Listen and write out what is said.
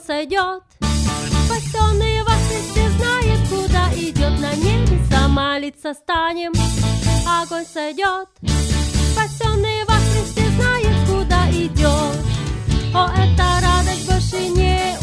сойдет. Спасенный во Христе знает, куда идет, на небеса молиться станем, огонь сойдет. Спасенный во Христе знает, куда идет. О, эта радость больше не